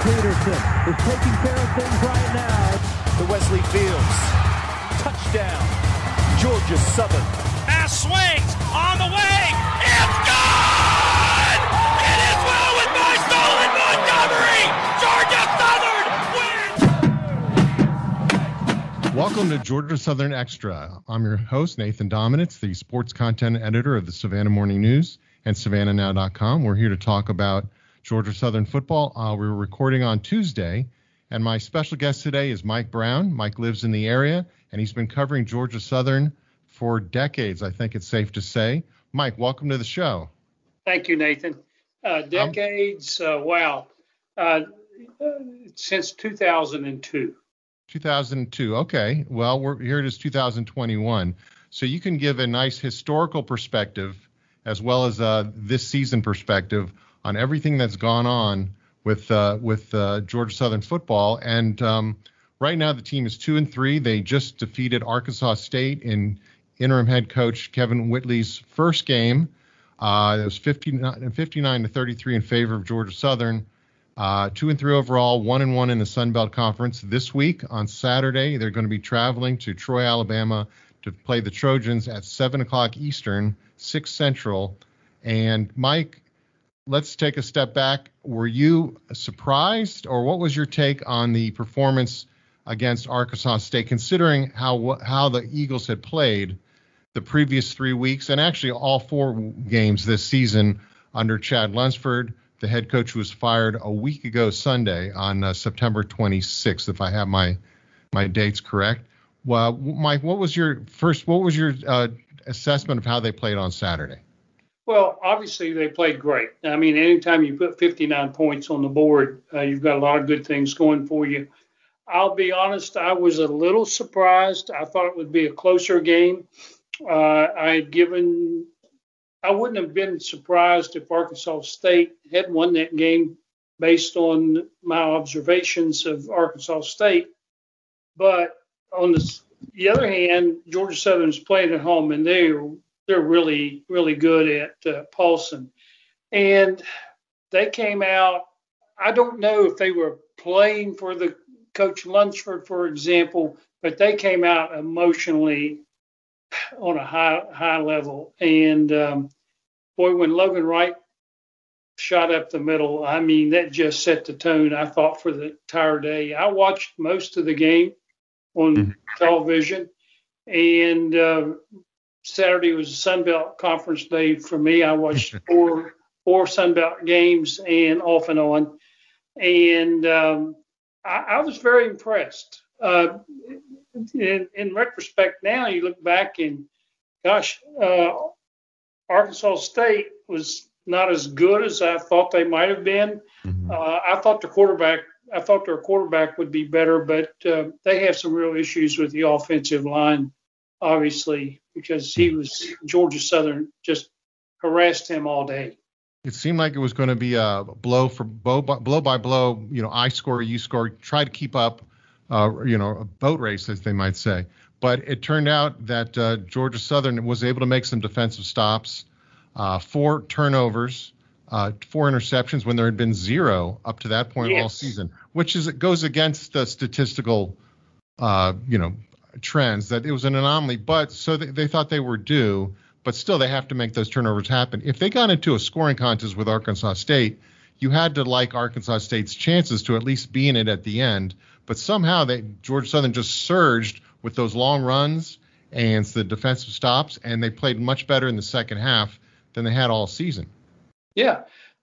Peterson is taking care of things right now. To Wesley Fields. Touchdown. Georgia Southern. Pass swings on the way. It's good! It is well with my soul in Montgomery. Georgia Southern wins. Welcome to Georgia Southern Extra. I'm your host, Nathan Dominitz, the sports content editor of the Savannah Morning News and SavannahNow.com. We're here to talk about Georgia Southern football. We're recording on Tuesday, and my special guest today is Mike Brown. Mike lives in the area, and he's been covering Georgia Southern for decades, I think it's safe to say. Mike, welcome to the show. Thank you, Nathan. Decades, wow. Since 2002. 2002, okay. Well, here it is 2021. So you can give a nice historical perspective as well as this season perspective on everything that's gone on with Georgia Southern football. And right now the team is 2-3. They just defeated Arkansas State in interim head coach Kevin Whitley's first game. It was 59-33 in favor of Georgia Southern. 2-3 overall, 1-1 in the Sun Belt Conference. This week on Saturday, they're going to be traveling to Troy, Alabama to play the Trojans at 7 o'clock Eastern, 6 Central. And Mike, let's take a step back. Were you surprised, or what was your take on the performance against Arkansas State, considering how the Eagles had played the previous 3 weeks and actually all 4 games this season under Chad Lunsford, the head coach who was fired a week ago Sunday on September 26th, if I have my dates correct? Well, Mike, what was your assessment of how they played on Saturday? Well, obviously they played great. I mean, anytime you put 59 points on the board, you've got a lot of good things going for you. I'll be honest, I was a little surprised. I thought it would be a closer game. I wouldn't have been surprised if Arkansas State had won that game based on my observations of Arkansas State. But on the other hand, Georgia Southern's playing at home, and they're really, really good at Paulson. And they came out, I don't know if they were playing for the Coach Lunsford, for example, but they came out emotionally on a high level. And boy, when Logan Wright shot up the middle, I mean, that just set the tone, I thought, for the entire day. I watched most of the game on television, and Saturday was a Sun Belt Conference day for me. I watched four Sun Belt games and off and on, and I was very impressed. In retrospect, now you look back and, gosh, Arkansas State was not as good as I thought they might have been. I thought their quarterback would be better, but they have some real issues with the offensive line, obviously, because Georgia Southern just harassed him all day. It seemed like it was going to be a blow by blow, I score, you score, try to keep up, a boat race, as they might say. But it turned out that Georgia Southern was able to make some defensive stops, 4 turnovers, 4 interceptions when there had been 0 up to that point all season, which goes against the statistical, trends, that it was an anomaly. But so they thought they were due, but still they have to make those turnovers happen. If they got into a scoring contest with Arkansas State, you had to like Arkansas State's chances to at least be in it at the end. But somehow Georgia Southern just surged with those long runs and the defensive stops, and they played much better in the second half than they had all season. Yeah.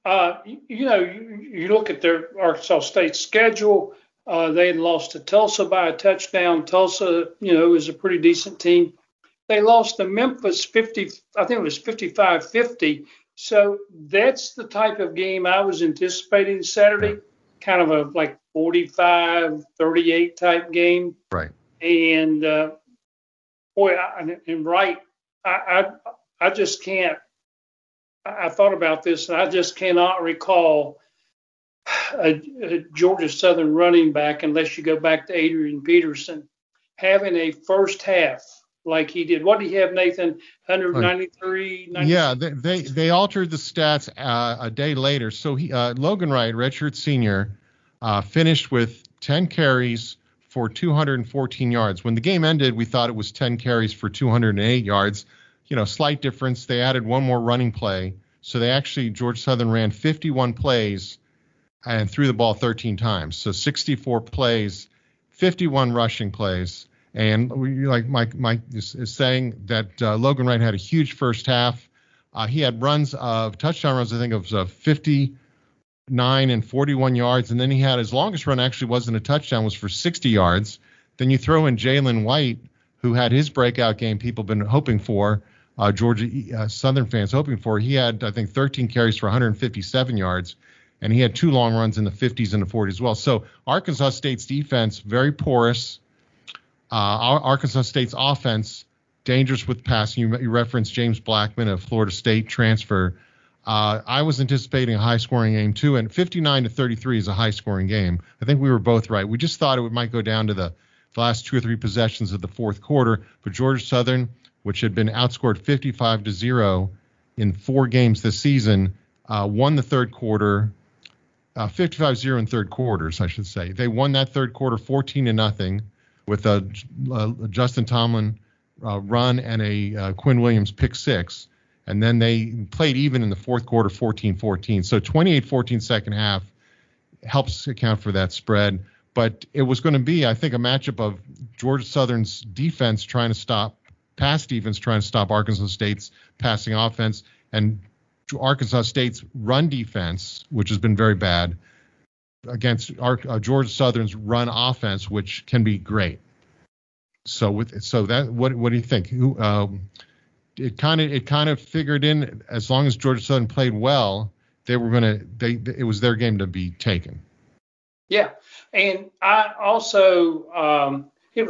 You look at their Arkansas State schedule. They had lost to Tulsa by a touchdown. Tulsa, is a pretty decent team. They lost to Memphis 55-50. So that's the type of game I was anticipating Saturday, kind of a like 45-38 type game. Right. And Wright, I just can't. I thought about this, and I just cannot recall a Georgia Southern running back, unless you go back to Adrian Peterson, having a first half like he did. What did he have, Nathan? 193? 96? Yeah, they altered the stats a day later. So Logan Wright, redshirt senior, finished with 10 carries for 214 yards. When the game ended, we thought it was 10 carries for 208 yards. Slight difference. They added one more running play. So Georgia Southern ran 51 plays and threw the ball 13 times. So 64 plays, 51 rushing plays. And like Mike is saying that Logan Wright had a huge first half. He had touchdown runs, I think, of 59 and 41 yards. And then he had his longest run actually wasn't a touchdown, was for 60 yards. Then you throw in Jalen White, who had his breakout game people been hoping for, Georgia Southern fans hoping for. He had, I think, 13 carries for 157 yards. And he had 2 long runs in the 50s and the 40s as well. So Arkansas State's defense, very porous. Arkansas State's offense, dangerous with passing. You referenced James Blackman, a Florida State transfer. I was anticipating a high-scoring game, too, and 59-33 is a high-scoring game. I think we were both right. We just thought it might go down to the last 2 or 3 possessions of the fourth quarter, but Georgia Southern, which had been outscored 55-0 in 4 games this season, won the third quarter, 55-0 in third quarters, I should say. They won that third quarter 14-0 with a Justin Tomlin run and a Quinn Williams pick 6. And then they played even in the fourth quarter, 14-14. So 28-14 second half helps account for that spread. But it was going to be, I think, a matchup of Georgia Southern's defense pass defense trying to stop Arkansas State's passing offense, and Arkansas State's run defense, which has been very bad, against Georgia Southern's run offense, which can be great. So what do you think? It kind of figured in, as long as Georgia Southern played well, it was their game to be taken. Yeah, and I also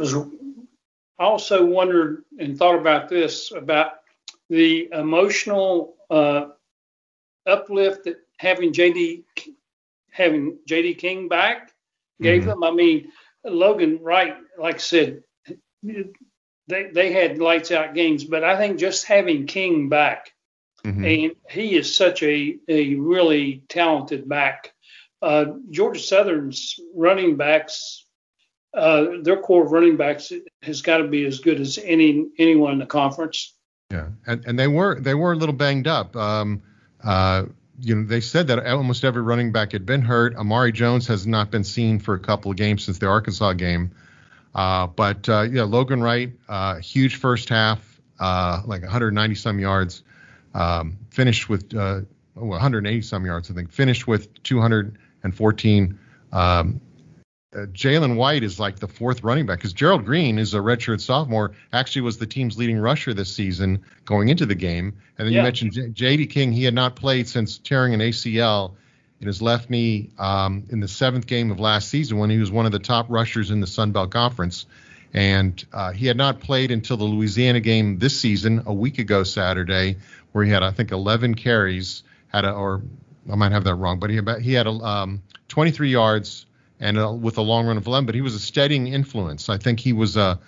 wondered and thought about this, about the emotional uplift that having J.D. King back gave them. I mean, Logan Wright, like I said, they had lights out games, but I think just having King back, and he is such a really talented back. Georgia Southern's running backs, their core of running backs has got to be as good as anyone in the conference. Yeah, and they were a little banged up. They said that almost every running back had been hurt. Amari Jones has not been seen for a couple of games since the Arkansas game. But Logan Wright, huge first half, like 190 some yards, finished with 180 some yards, I think, finished with 214. Jalen White is like the fourth running back, because Gerald Green is a redshirt sophomore, actually was the team's leading rusher this season going into the game. And then you mentioned J.D. King. He had not played since tearing an ACL in his left knee in the 7th game of last season, when he was one of the top rushers in the Sun Belt Conference. And he had not played until the Louisiana game this season, a week ago Saturday, where he had, I think, 11 carries, or I might have that wrong, but he had 23 yards and with a long run of 11, but he was a steadying influence. I think he was a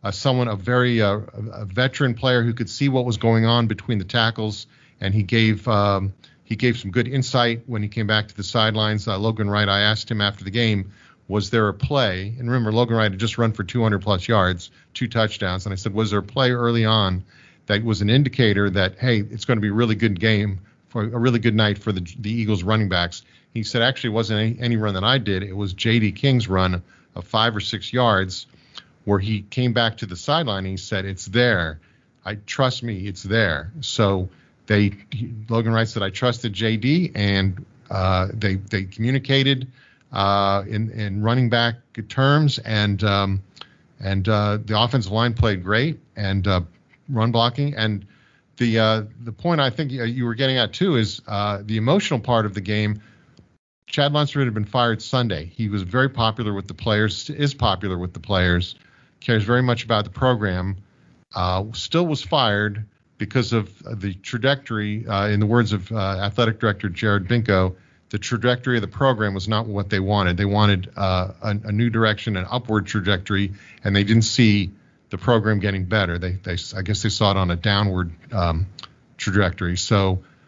veteran player who could see what was going on between the tackles, and he gave some good insight when he came back to the sidelines. Logan Wright, I asked him after the game, was there a play? And remember, Logan Wright had just run for 200-plus yards, 2 touchdowns. And I said, was there a play early on that was an indicator that, hey, it's going to be a really good game, for a really good night for the Eagles running backs? He said, actually, it wasn't any run that I did. It was J.D. King's run of 5 or 6 yards, where he came back to the sideline and he said, it's there. Trust me, it's there. So Logan Wright said, I trusted J.D., and they communicated in running back terms, and the offensive line played great, and run blocking. And the point I think you were getting at too is the emotional part of the game. Chad Lunsford had been fired Sunday. He was very popular with the players, is popular with the players, cares very much about the program, still was fired because of the trajectory, in the words of athletic director Jared Binko, the trajectory of the program was not what they wanted. They wanted a new direction, an upward trajectory, and they didn't see the program getting better. I guess they saw it on a downward trajectory. So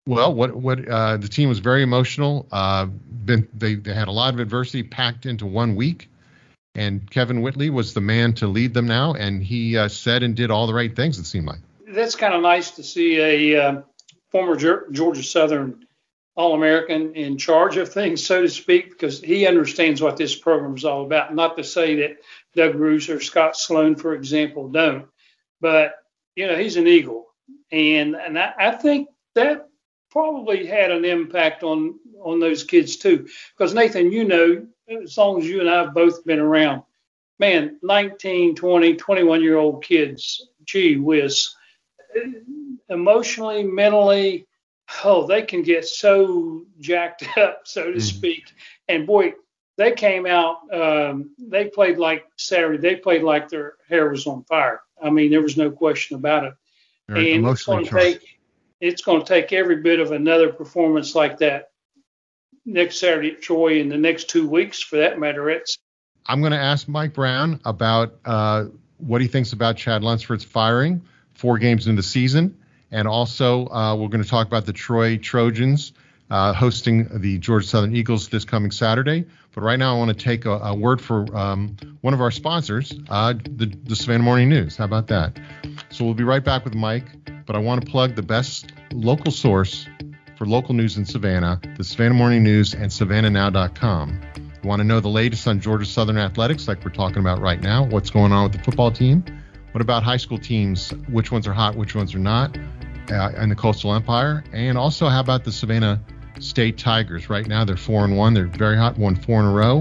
Well, the team was very emotional. They had a lot of adversity packed into 1 week, and Kevin Whitley was the man to lead them now, and he said and did all the right things, it seemed like. That's kind of nice to see a former Georgia Southern All-American in charge of things, so to speak, because he understands what this program is all about. Not to say that Doug Bruce or Scott Sloan, for example, don't, but he's an Eagle, and I think that probably had an impact on those kids too. Because Nathan, as long as you and I have both been around, man, 19, 20, 21-year-old kids, gee whiz, emotionally, mentally, they can get so jacked up, so to speak. And boy, they came out, they played like Saturday, they played like their hair was on fire. I mean, there was no question about it. Very and it's going to take every bit of another performance like that next Saturday at Troy and the next 2 weeks, for that matter. I'm going to ask Mike Brown about what he thinks about Chad Lunsford's firing 4 games into the season. And also, we're going to talk about the Troy Trojans hosting the Georgia Southern Eagles this coming Saturday. But right now, I want to take a word for one of our sponsors, the Savannah Morning News. How about that? So we'll be right back with Mike. But I want to plug the best local source for local news in Savannah, the Savannah Morning News and SavannahNow.com. You want to know the latest on Georgia Southern athletics, like we're talking about right now, what's going on with the football team? What about high school teams? Which ones are hot, which ones are not, in the Coastal Empire? And also, how about the Savannah State Tigers? Right now, they're 4-1. They're very hot, won 4 in a row.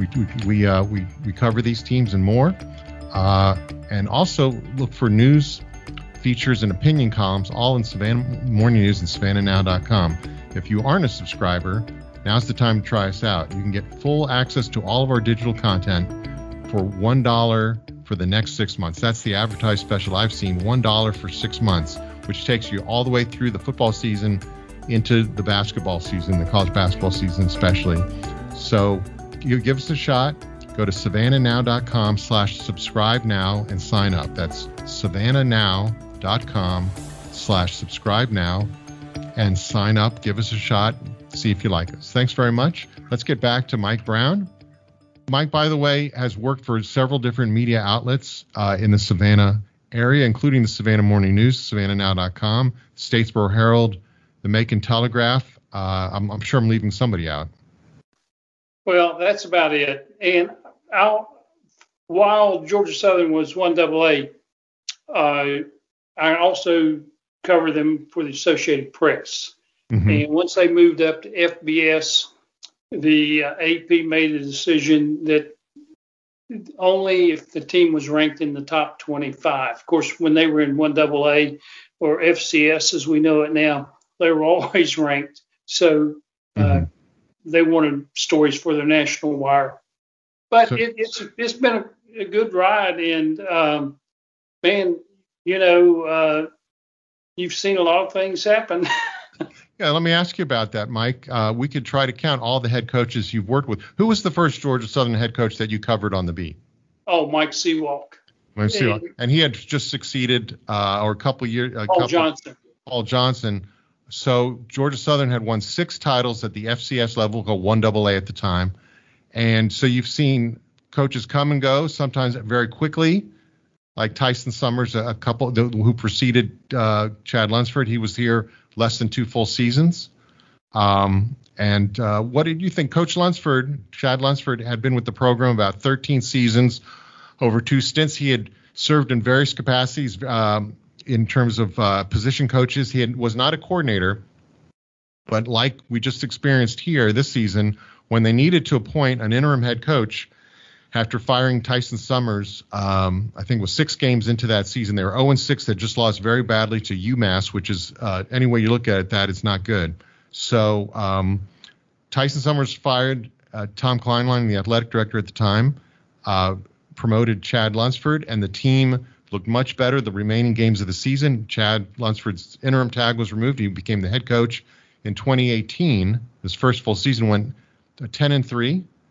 We cover these teams and more. And also look for news, features, and opinion columns, all in Savannah Morning News and SavannahNow.com. If you aren't a subscriber, now's the time to try us out. You can get full access to all of our digital content for $1 for the next 6 months. That's the advertised special I've seen, $1 for 6 months, which takes you all the way through the football season into the basketball season, the college basketball season especially. So you give us a shot. Go to SavannahNow.com/subscribe now and sign up. That's SavannahNow.com/subscribe now and sign up. Give us a shot. See if you like us. Thanks very much. Let's get back to Mike Brown. Mike, by the way, has worked for several different media outlets in the Savannah area, including the Savannah Morning News, SavannahNow.com, Statesboro Herald, the Macon Telegraph. I'm sure I'm leaving somebody out. Well, that's about it. And while Georgia Southern was 1AA, I also covered them for the Associated Press. Mm-hmm. And once they moved up to FBS, the AP made a decision that only if the team was ranked in the top 25. Of course, when they were in 1AA or FCS, as we know it now, they were always ranked. So they wanted stories for their national wire. But it's been a good ride. And, man, you've seen a lot of things happen. Yeah, let me ask you about that, Mike. We could try to count all the head coaches you've worked with. Who was the first Georgia Southern head coach that you covered on the beat? Oh, Mike Seawalk. And he had just succeeded, or a couple years. Paul Johnson. So Georgia Southern had won 6 titles at the FCS level, called 1AA at the time. And so you've seen coaches come and go, sometimes very quickly, like Tyson Summers, a couple who preceded Chad Lunsford. He was here less than 2 full seasons. And what did you think? Coach Lunsford, Chad Lunsford, had been with the program about 13 seasons, over 2 stints. He had served in various capacities in terms of position coaches. He was not a coordinator, but like we just experienced here this season, when they needed to appoint an interim head coach after firing Tyson Summers, I think it was 6 games into that season. They were 0-6. They just lost very badly to UMass, which is, any way you look at it, that is not good. So Tyson Summers fired Tom Kleinlein, the athletic director at the time, promoted Chad Lunsford, and the team looked much better the remaining games of the season. Chad Lunsford's interim tag was removed. He became the head coach in 2018. His first full season went 10-3.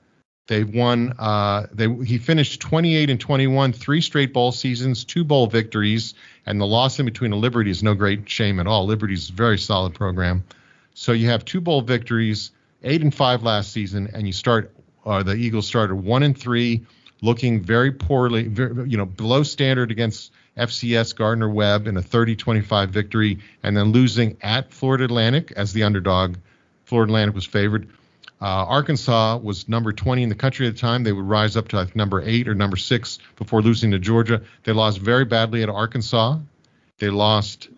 They've won. He finished 28-21, 3 straight bowl seasons, 2 bowl victories, and the loss in between to Liberty is no great shame at all. Liberty's a very solid program. So you have 2 bowl victories, 8-5 last season, and you start. The Eagles started 1-3, looking very poorly, below standard against FCS Gardner-Webb in a 30-25 victory, and then losing at Florida Atlantic as the underdog. Florida Atlantic was favored. Arkansas was number 20 in the country at the time. They would rise up to number 8 or number 6 before losing to Georgia. They lost very badly at Arkansas. They lost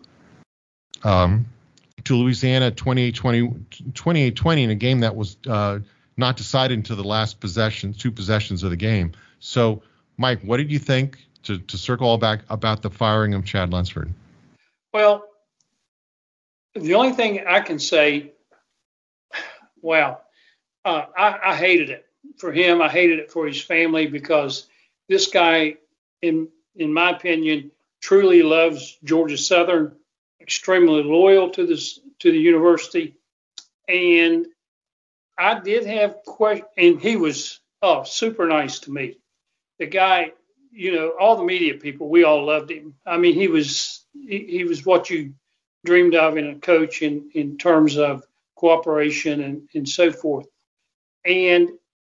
to Louisiana 28-20 in a game that was not decided until the last 2 possessions of the game. So, Mike, what did you think, to circle all back, about the firing of Chad Lunsford? Well, the only thing I can say, wow, I hated it for him. I hated it for his family, because this guy, in my opinion, truly loves Georgia Southern, extremely loyal to the university. And I did have questions, and he was super nice to me. The guy, all the media people, we all loved him. I mean, he was what you dreamed of in a coach in terms of cooperation and so forth. And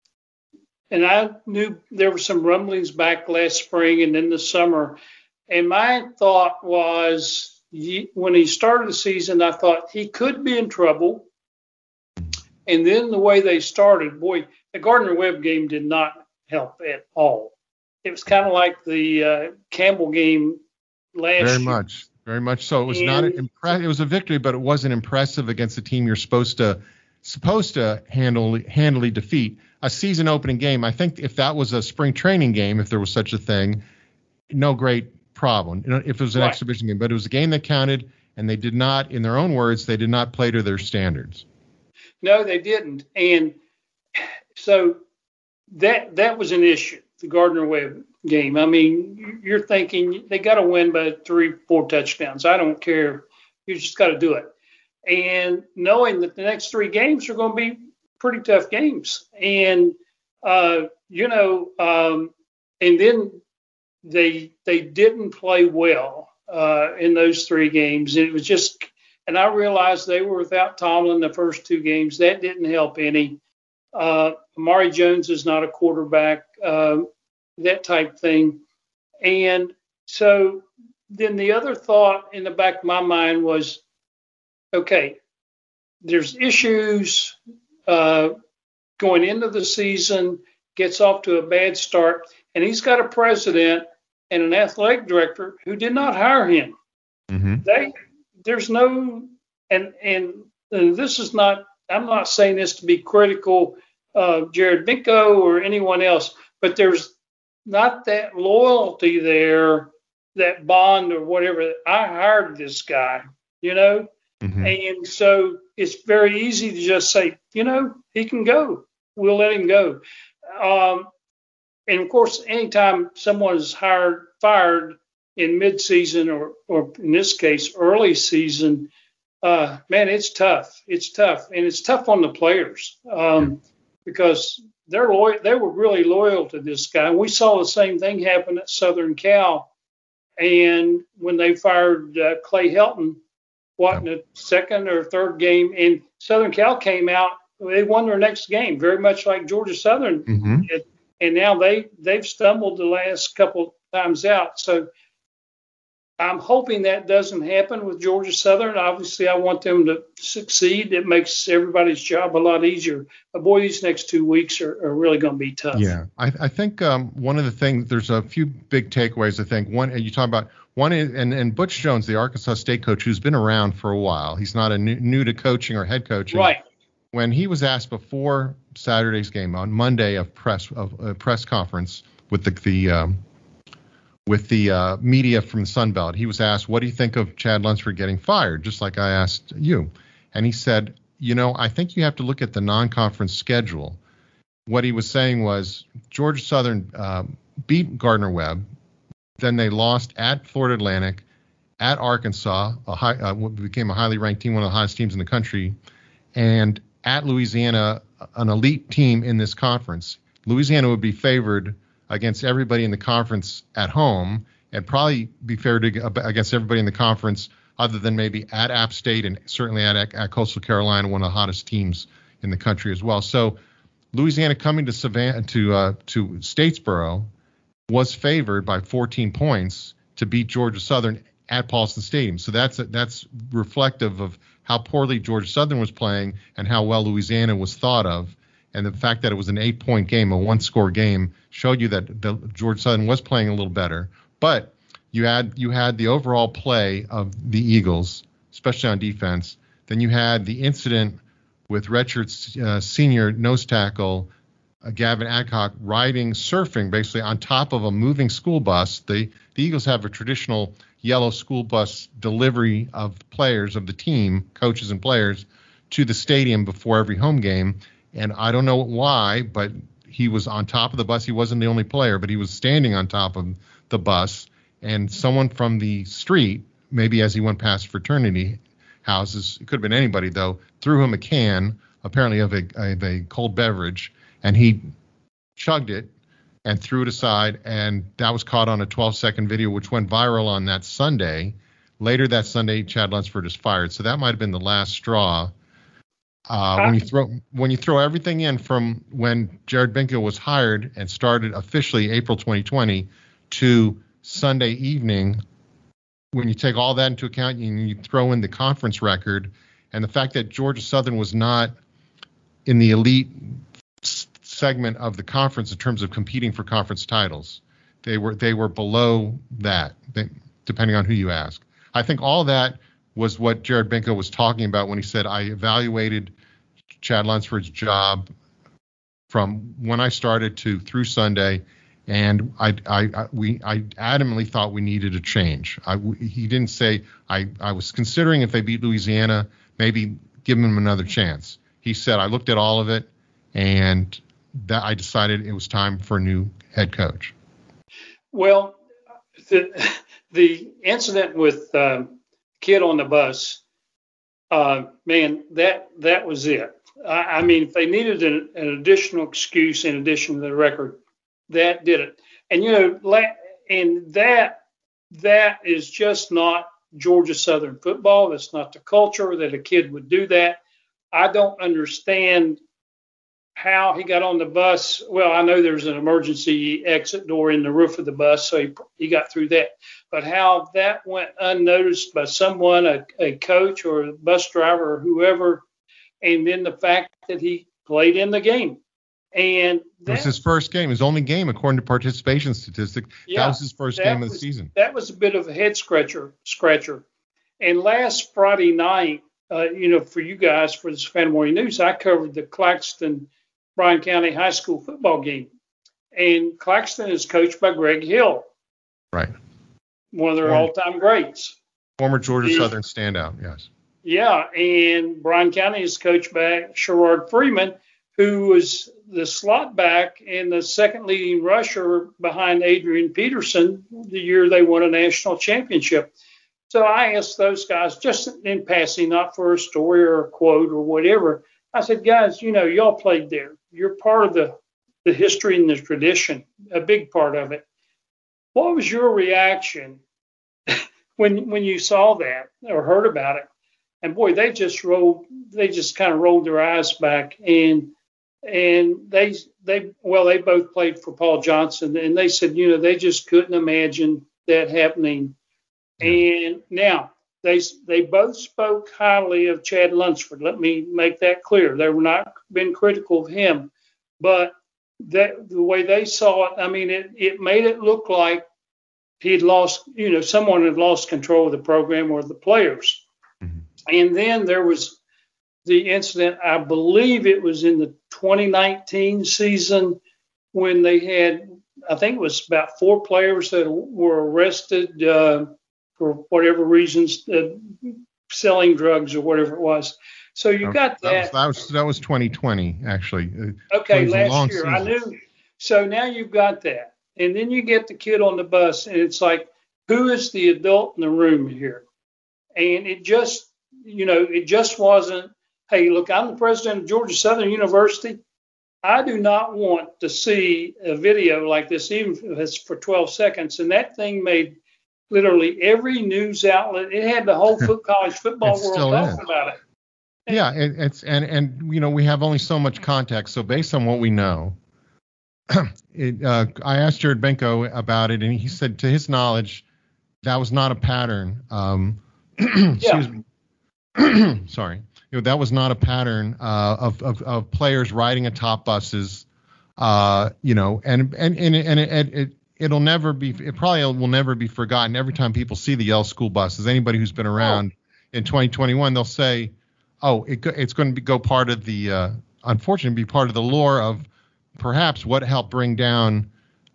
I knew there were some rumblings back last spring and in the summer. And my thought was, when he started the season, I thought he could be in trouble. And then the way they started, boy, the Gardner-Webb game did not help at all. It was kind of like the Campbell game last year. Very much so. It was not impressive. It was a victory, but it wasn't impressive against a team you're supposed to handily defeat. A season opening game, I think if that was a spring training game, if there was such a thing, no great problem. If it was an exhibition game, but it was a game that counted, and they did not, in their own words, they did not play to their standards. No, they didn't. And so that was an issue, the Gardner-Webb game. I mean, you're thinking they got to win by 3-4 touchdowns. I don't care. You just got to do it. And knowing that the next 3 games are going to be pretty tough games. And, and then they didn't play well in those 3 games. It was just, and I realized they were without Tomlin the first 2 games. That didn't help any. Amari Jones is not a quarterback, that type thing. And so then the other thought in the back of my mind was, okay, there's issues going into the season, gets off to a bad start, and he's got a president and an athletic director who did not hire him. Mm-hmm. There's no, and this is not, I'm not saying this to be critical of Jared Minko or anyone else, but there's not that loyalty there, that bond or whatever. I hired this guy, Mm-hmm. And so it's very easy to just say, he can go. We'll let him go. And of course, anytime someone is fired in mid-season or in this case, early season, man, it's tough. It's tough. And it's tough on the players because they were really loyal to this guy. We saw the same thing happen at Southern Cal. And when they fired Clay Helton, in the second or third game, and Southern Cal came out, they won their next game, very much like Georgia Southern mm-hmm. did. And now they've stumbled the last couple times out. So I'm hoping that doesn't happen with Georgia Southern. Obviously, I want them to succeed. It makes everybody's job a lot easier. But boy, these next 2 weeks are really going to be tough. Yeah, I think one of the things, there's a few big takeaways. I think one, and you talk about one, and Butch Jones, the Arkansas State coach, who's been around for a while. He's not a new to coaching or head coaching. Right. When he was asked before Saturday's game on Monday of a press conference with the media from the Sun Belt, he was asked, what do you think of Chad Lunsford getting fired? Just like I asked you. And he said, I think you have to look at the non-conference schedule. What he was saying was Georgia Southern beat Gardner-Webb. Then they lost at Florida Atlantic, at Arkansas, became a highly ranked team, one of the highest teams in the country, and at Louisiana, an elite team in this conference. Louisiana would be favored against everybody in the conference at home, and probably be favored against everybody in the conference other than maybe at App State and certainly at Coastal Carolina, one of the hottest teams in the country as well. So Louisiana coming to Statesboro was favored by 14 points to beat Georgia Southern at Paulson Stadium. So that's reflective of how poorly Georgia Southern was playing and how well Louisiana was thought of. And the fact that it was an 8-point game, a 1-score game, showed you that Georgia Southern was playing a little better. But you had the overall play of the Eagles, especially on defense. Then you had the incident with redshirt senior nose tackle Gavin Adcock surfing basically on top of a moving school bus. The Eagles have a traditional yellow school bus delivery of players of the team, coaches and players, to the stadium before every home game. And I don't know why, but he was on top of the bus. He wasn't the only player, but he was standing on top of the bus. And someone from the street, maybe as he went past fraternity houses, it could have been anybody though, threw him a can, apparently of a cold beverage, and he chugged it and threw it aside. And that was caught on a 12-second video, which went viral on that Sunday. Later that Sunday, Chad Lunsford is fired. So that might have been the last straw. When you throw everything in from when Jared Benko was hired and started officially April 2020 to Sunday evening, when you take all that into account and you throw in the conference record and the fact that Georgia Southern was not in the elite segment of the conference in terms of competing for conference titles, they were below that, depending on who you ask. I think all that was what Jared Benko was talking about when he said, I evaluated Chad Lunsford's job from when I started through Sunday, and I adamantly thought we needed a change. He didn't say I was considering if they beat Louisiana, maybe give them another chance. He said, I looked at all of it, and that I decided it was time for a new head coach. Well, the incident with kid on the bus, man, that was it. I mean, if they needed an additional excuse in addition to the record, that did it. And, and that is just not Georgia Southern football. That's not the culture that a kid would do that. I don't understand how he got on the bus. Well, I know there's an emergency exit door in the roof of the bus, so he got through that. But how that went unnoticed by someone, a coach or a bus driver or whoever, and then the fact that he played in the game. And it was his first game, his only game, according to participation statistics. Yeah, that was his first game of the season. That was a bit of a head scratcher. And last Friday night, for you guys, for the Savannah Morning News, I covered the Claxton Bryan County High School football game. And Claxton is coached by Greg Hill. Right. One of their all-time greats. Former Georgia Southern standout, yes. Yeah, and Bryan County is coached by Sherrod Freeman, who was the slot back and the second leading rusher behind Adrian Peterson the year they won a national championship. So I asked those guys, just in passing, not for a story or a quote or whatever, I said, guys, y'all played there. You're part of the history and the tradition, a big part of it. What was your reaction when you saw that or heard about it? And boy, they just kind of rolled their eyes back, and they both played for Paul Johnson, and they said, they just couldn't imagine that happening. And now they both spoke highly of Chad Lunsford. Let me make that clear. They were not been critical of him, but the way they saw it, I mean, it made it look like he had lost, someone had lost control of the program or the players. Mm-hmm. And then there was the incident, I believe it was in the 2019 season, when they had, I think it was about 4 players that were arrested for whatever reasons, selling drugs or whatever it was. So you got that. That was 2020, actually. Okay, last year. Season. I knew. So now you've got that. And then you get the kid on the bus, and it's like, who is the adult in the room here? And it just wasn't, hey, look, I'm the president of Georgia Southern University. I do not want to see a video like this, even if it's for 12 seconds. And that thing made literally every news outlet. It had the whole college football world talking about it. Yeah, and we have only so much context. So based on what we know, I asked Jared Benko about it, and he said, to his knowledge, that was not a pattern. Sorry. That was not a pattern of players riding atop buses, and it'll never be. It probably will never be forgotten. Every time people see the Yale school buses, anybody who's been around in 2021, they'll say, "Oh, it's going to go part of the unfortunately be part of the lore of perhaps what helped bring down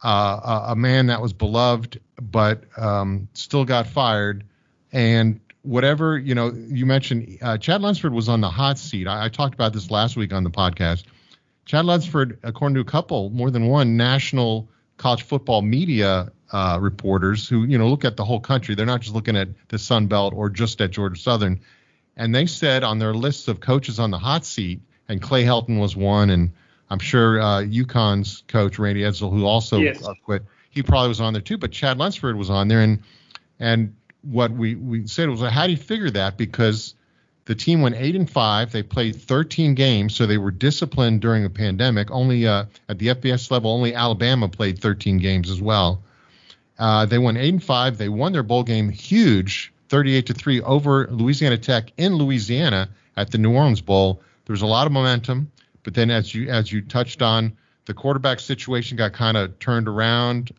a man that was beloved but still got fired." And whatever, you mentioned Chad Lunsford was on the hot seat. I talked about this last week on the podcast. Chad Lunsford, according to more than one national college football media reporters who, look at the whole country. They're not just looking at the Sun Belt or just at Georgia Southern. And they said on their lists of coaches on the hot seat, and Clay Helton was one, and I'm sure UConn's coach, Randy Edsall, who also quit, he probably was on there too. But Chad Lunsford was on there, and what we said was, how do you figure that? Because the team went 8-5. They played 13 games, so they were disciplined during a pandemic. Only at the FBS level, only Alabama played 13 games as well. They went 8-5. They won their bowl game huge, 38-3 over Louisiana Tech in Louisiana at the New Orleans Bowl. There was a lot of momentum, but then as you touched on, the quarterback situation got kind of turned around.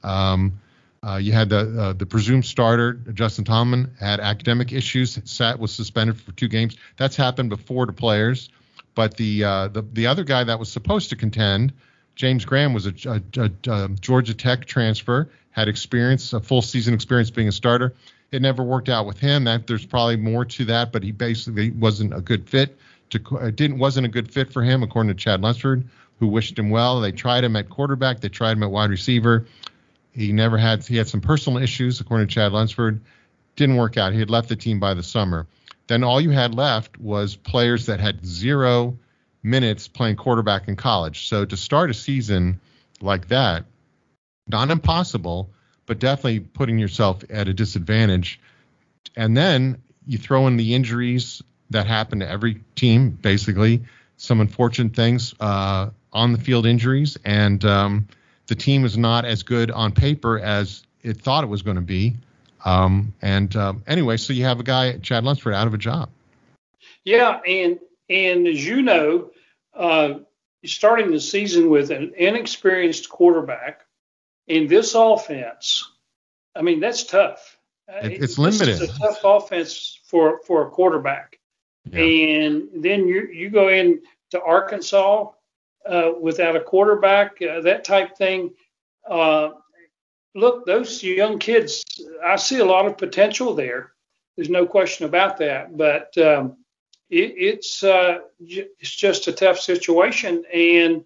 You had the presumed starter, Justin Tomlin, had academic issues, was suspended for 2 games. That's happened before to players. But the other guy that was supposed to contend, James Graham, was a Georgia Tech transfer, had a full season experience being a starter. It never worked out with him. There's probably more to that, but he basically wasn't a good fit. Wasn't a good fit for him, according to Chad Lunsford, who wished him well. They tried him at quarterback. They tried him at wide receiver. He had some personal issues, according to Chad Lunsford. Didn't work out. He had left the team by the summer. Then all you had left was players that had 0 minutes playing quarterback in college. So to start a season like that, not impossible, but definitely putting yourself at a disadvantage. And then you throw in the injuries that happen to every team, basically, some unfortunate things, on the field injuries, and the team is not as good on paper as it thought it was going to be. Anyway, so you have a guy, Chad Lunsford, out of a job. Yeah, and as you know, starting the season with an inexperienced quarterback in this offense, I mean, that's tough. It's limited. It's a tough offense for a quarterback. Yeah. And then you go into Arkansas without a quarterback, that type thing. Look, those young kids, I see a lot of potential there. There's no question about that. But it's just a tough situation. And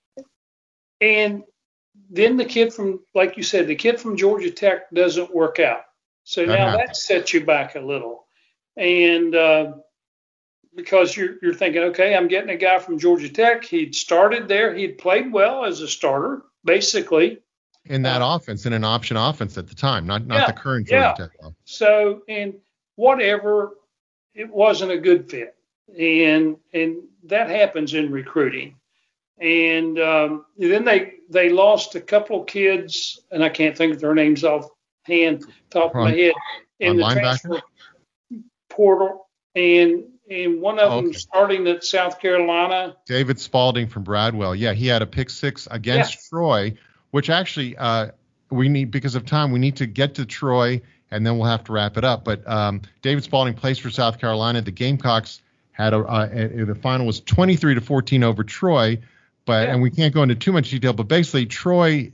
then the kid from, like you said, the kid from Georgia Tech doesn't work out. So now that sets you back a little. And because you're thinking, okay, I'm getting a guy from Georgia Tech. He'd started there. He'd played well as a starter, basically. In that offense, in an option offense at the time, not the current Georgia Tech offense. So, and whatever, it wasn't a good fit. And that happens in recruiting. And then they lost a couple of kids, and I can't think of their names top of my head, in the transfer portal. And one of them starting at South Carolina. David Spalding from Bradwell. Yeah, he had a pick 6 against Troy, which actually we need, because of time, we need to get to Troy, and then we'll have to wrap it up. But David Spalding plays for South Carolina. The Gamecocks had the final was 23-14 over Troy. And we can't go into too much detail, but basically Troy,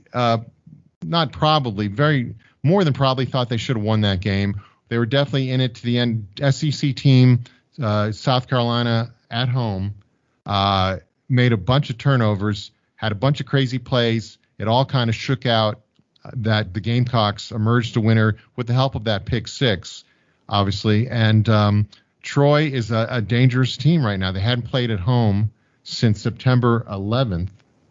more than probably thought they should have won that game. They were definitely in it to the end. SEC team, South Carolina at home, made a bunch of turnovers, had a bunch of crazy plays. It all kind of shook out that the Gamecocks emerged a winner with the help of that pick 6, obviously. And Troy is a dangerous team right now. They hadn't played at home since September 11th.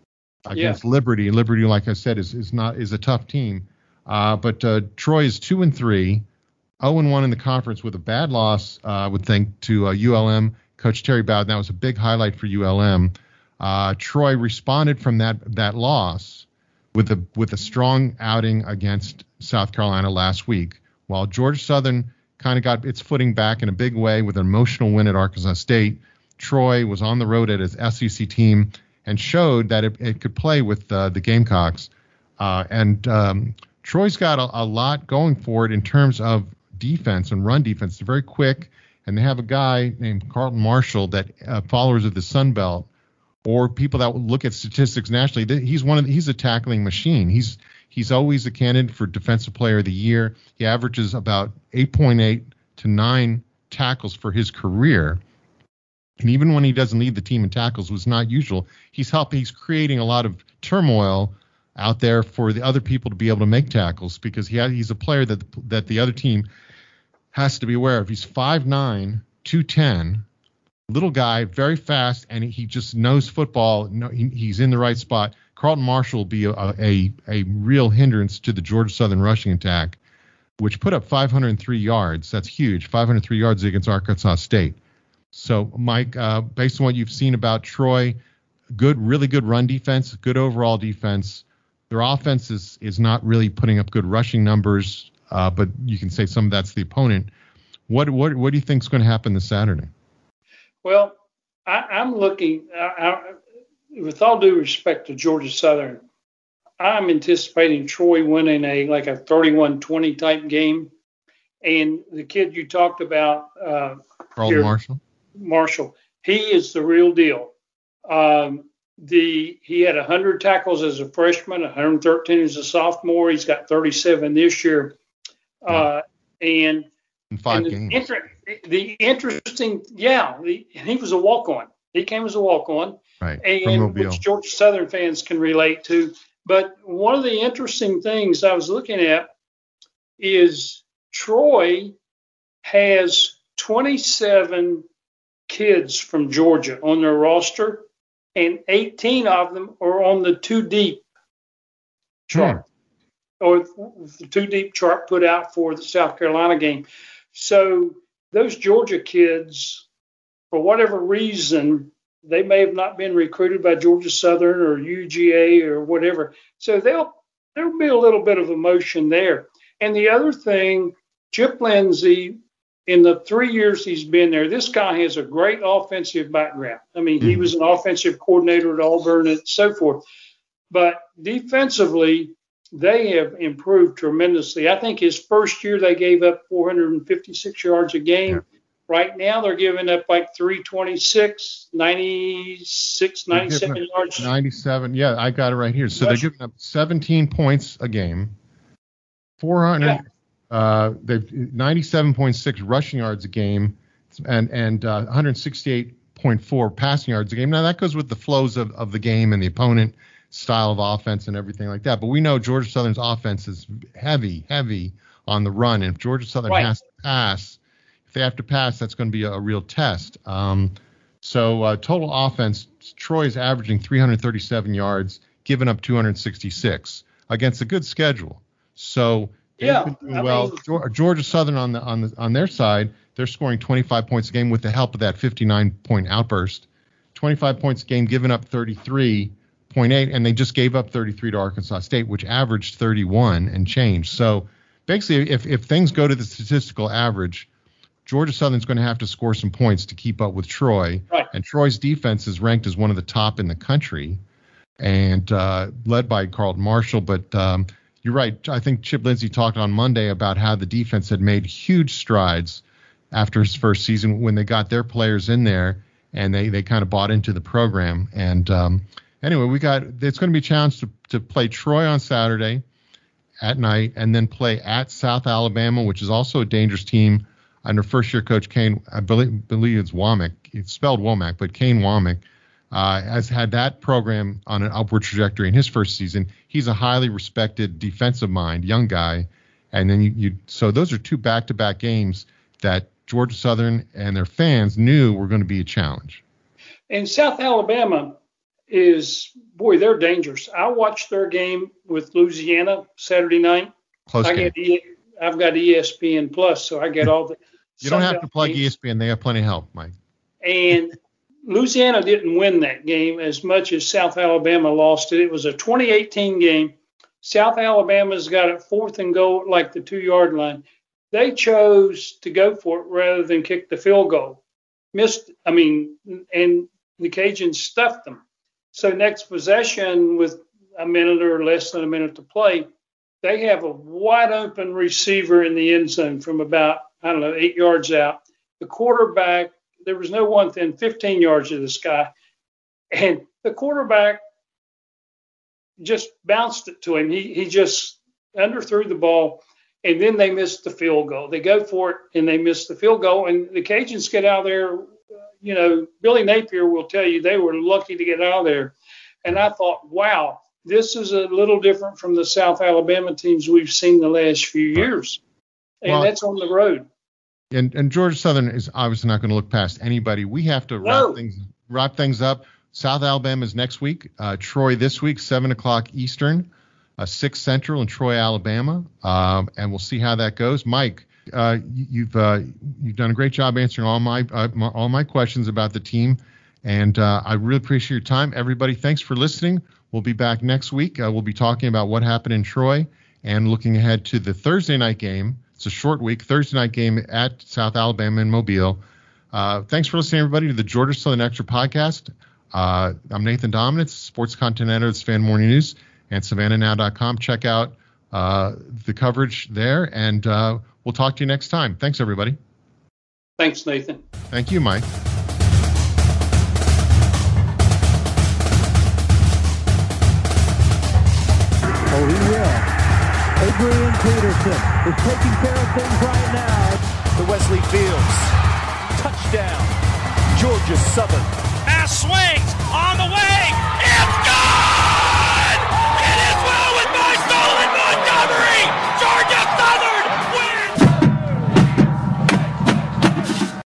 against Liberty. Liberty, like I said, is a tough team. But Troy is 2-3, 0-1 in the conference with a bad loss, I would think, to ULM. Coach Terry Bowden. That was a big highlight for ULM. Troy responded from that loss with a strong outing against South Carolina last week, while Georgia Southern kind of got its footing back in a big way with an emotional win at Arkansas State. Troy was on the road at his SEC team and showed that it could play with the Gamecocks. Troy's got a lot going for it in terms of defense and run defense. They're very quick, and they have a guy named Carlton Martial that followers of the Sun Belt or people that look at statistics nationally, he's a tackling machine. He's always a candidate for Defensive Player of the Year. He averages about 8.8 to 9 tackles for his career. And even when he doesn't lead the team in tackles, was not usual, he's creating a lot of turmoil out there for the other people to be able to make tackles, because he's a player that the other team has to be aware of. He's 5'9", 210, little guy, very fast, and he just knows football. He's in the right spot. Carlton Martial will be a real hindrance to the Georgia Southern rushing attack, which put up 503 yards. That's huge, 503 yards against Arkansas State. So, Mike, based on what you've seen about Troy, really good run defense, good overall defense. Their offense is not really putting up good rushing numbers, but you can say some of that's the opponent. What do you think is going to happen this Saturday? Well, I'm looking, with all due respect to Georgia Southern, I'm anticipating Troy winning a 31-20 type game. And the kid you talked about, Carlton Martial, he is the real deal. He had 100 tackles as a freshman, 113 as a sophomore. He's got 37 this year. In 5 games. He was a walk-on. He came as a walk-on, right? And which Georgia Southern fans can relate to. But one of the interesting things I was looking at is Troy has 27 kids from Georgia on their roster, and 18 of them are on the 2 deep chart, or the 2 deep chart put out for the South Carolina game. So those Georgia kids, for whatever reason, they may have not been recruited by Georgia Southern or UGA or whatever. So there'll be a little bit of emotion there. And the other thing, Chip Lindsey, in the 3 years he's been there, this guy has a great offensive background. I mean, he was an offensive coordinator at Auburn and so forth. But defensively, they have improved tremendously. I think his first year they gave up 456 yards a game. Yeah. Right now they're giving up like 326, 96, 97 yards. 97, yeah, I got it right here. So they're giving up 17 points a game, 400. They've 97.6 rushing yards a game, and 168.4 passing yards a game. Now that goes with the flows of the game and the opponent style of offense and everything like that. But we know Georgia Southern's offense is heavy on the run. And if Georgia Southern has to pass, if they have to pass, that's going to be a real test. So total offense, Troy is averaging 337 yards, giving up 266 against a good schedule. So they've been doing well. Georgia Southern on their side, they're scoring 25 points a game with the help of that 59-point outburst. 25 points a game, giving up 33.8, and they just gave up 33 to Arkansas State, which averaged 31 and change. So basically, if things go to the statistical average, Georgia Southern's going to have to score some points to keep up with Troy. Right. And Troy's defense is ranked as one of the top in the country, and led by Carlton Martial. But you're right. I think Chip Lindsey talked on Monday about how the defense had made huge strides after his first season when they got their players in there and they kind of bought into the program. And anyway, it's going to be a challenge to play Troy on Saturday at night and then play at South Alabama, which is also a dangerous team under first-year coach Kane. I believe it's Womack. It's spelled Womack, but Kane Womack has had that program on an upward trajectory in his first season. He's a highly respected defensive mind, young guy. And then so those are 2 back-to-back games that Georgia Southern and their fans knew were going to be a challenge. And South Alabama boy, they're dangerous. I watched their game with Louisiana Saturday night. Close game. I've got ESPN Plus, so I get all the. You don't have to plug ESPN. They have plenty of help, Mike. And Louisiana didn't win that game as much as South Alabama lost it. It was a 2018 game. South Alabama's got it 4th and goal, like the 2-yard line. They chose to go for it rather than kick the field goal. And the Cajuns stuffed them. So next possession, with a minute or less than a minute to play, they have a wide open receiver in the end zone from about, 8 yards out. The quarterback, there was no one within 15 yards of this guy. And the quarterback just bounced it to him. He just underthrew the ball, and then they missed the field goal. They go for it, and they miss the field goal. And the Cajuns get out of there. Billy Napier will tell you they were lucky to get out of there. And I thought, wow, this is a little different from the South Alabama teams we've seen the last few years. And that's on the road. And Georgia Southern is obviously not going to look past anybody. We have to wrap things up. South Alabama is next week. Troy this week, 7 o'clock Eastern, 6 Central in Troy, Alabama. And we'll see how that goes. Mike, you've done a great job answering all my questions about the team. And I really appreciate your time. Everybody, thanks for listening. We'll be back next week. We'll be talking about what happened in Troy and looking ahead to the Thursday night game. It's a short week, Thursday night game at South Alabama in Mobile. Thanks for listening, everybody, to the Georgia Southern Extra podcast. I'm Nathan Dominitz, sports content editor of Savannah Morning News and SavannahNow.com. Check out the coverage there, and we'll talk to you next time. Thanks, everybody. Thanks, Nathan. Thank you, Mike. Oh, he will. Adrian Peterson is taking care of things right now. To Wesley Fields. Touchdown. Georgia Southern. Pass swings on the way.